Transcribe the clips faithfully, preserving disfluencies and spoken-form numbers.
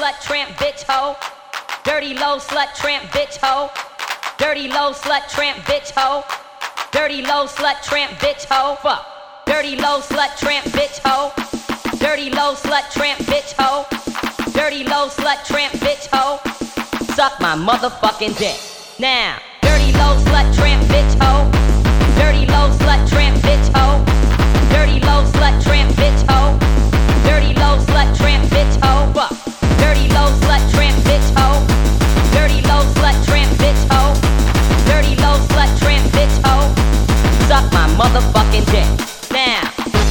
slut tramp bitch hoe. Dirty low slut tramp bitch hoe. Dirty low slut tramp bitch hoe. Dirty low slut tramp bitch hoe. Fuck. Dirty low slut tramp bitch hoe. Dirty low slut tramp bitch hoe. Dirty low slut tramp bitch hoe. Suck my motherfucking dick. Now. Dirty low slut tramp bitch hoe. Dirty low slut tramp bitch hoe. Dirty low slut tramp bitch hoe. Dirty low slut tramp bitch hoe. Fuck. Dirty low slut tramp bitch hoe. Dirty low slut tramp bitch hoe. Dirty low slut tramp bitch hoe. Suck my motherfucking dick. Now.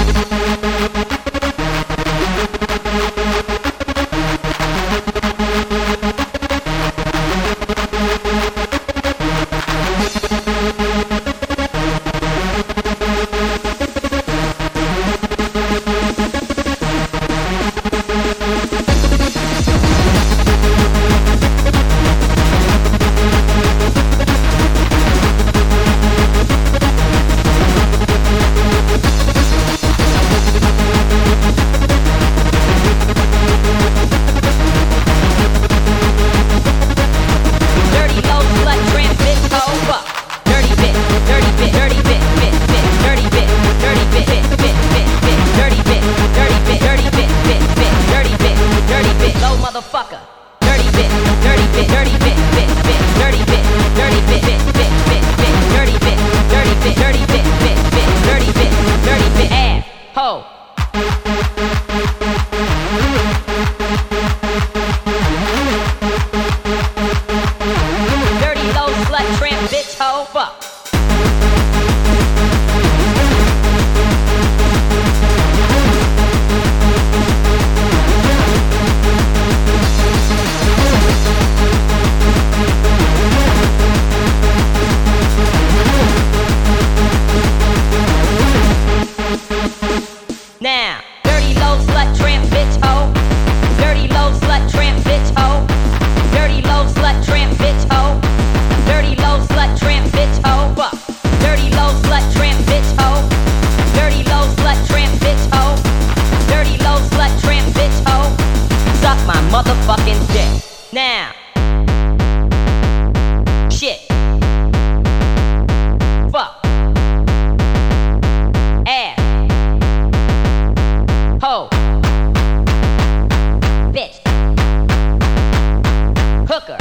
Motherfucker, dirty bit, dirty bit, dirty bit, bit, bit, dirty bit, dirty bit, bit, bit, bit, bit, dirty bit, dirty bit, dirty bit, bit, bit, dirty bit, dirty bit, ass, hoe. Dirty low slut tramp bitch hoe, fuck. Now, dirty low slut tramp bitch hoe. Dirty low slut tramp bitch hoe. Dirty low slut tramp bitch hoe. Dirty low slut tramp bitch hoe. Fuck. Dirty low slut tramp bitch hoe. Dirty low slut tramp bitch hoe. Dirty low slut tramp bitch hoe. Suck my motherfucking dick. Now. Shit. Fuck. Ass. Hoe. Bitch. Hooker.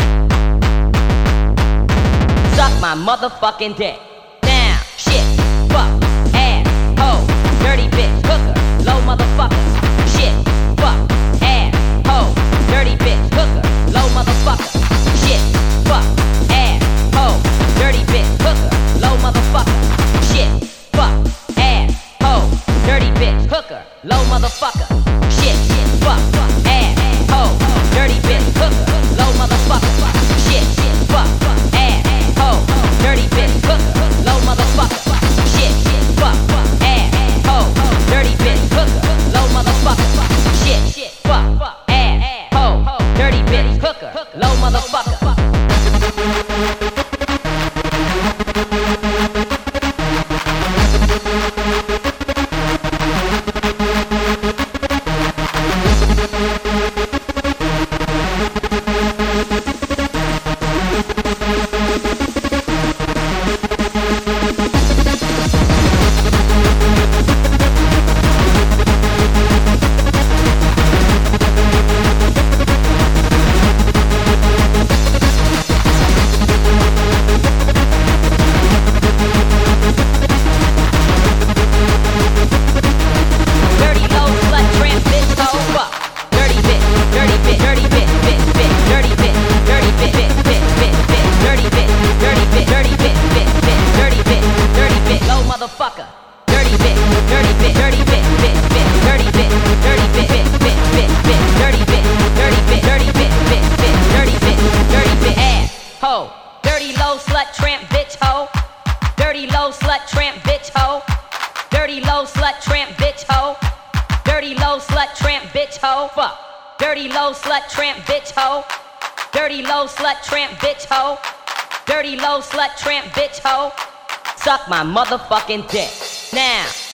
Suck my motherfucking dick. Now. Shit. Fuck. Ass. Hoe. Dirty bitch. Hooker. Low motherfucker. Shit. Fuck. Ass. Hoe. Dirty bitch. Hooker. Low motherfucker. Shit. Fuck. Ass. Hoe. Dirty bitch. Hooker. Low motherfucker. Shit. Fuck. Ass. Hoe. Dirty bitch. Hooker. Low motherfucker. Shit. Fuck. Ass. Hoe. Dirty bitch. Hooker. Low motherfucker. Shit. Fuck. Ass. Hoe. Dirty bitch. Hooker. Low motherfucker. Shit. Fuck. Ass. Hoe. Dirty bitch. Hooker. Low motherfucker. Shit. Fuck. Ass. Hoe. Dirty bitch. Hooker. Low motherfucker. Motherfucker, dirty bit, dirty bit, dirty bit, bit, bit, dirty bit, dirty bit, bit, bit, bit, bit, dirty bit, dirty bit, dirty bit, bit, bit, dirty bit, dirty bit, ass, hoe, dirty low slut tramp bitch hoe, dirty low slut tramp bitch hoe, dirty low slut tramp bitch hoe, dirty low slut tramp bitch hoe, fuck, dirty low slut tramp bitch hoe, dirty low slut tramp bitch hoe, dirty low slut tramp bitch hoe. Suck my motherfucking dick. Now.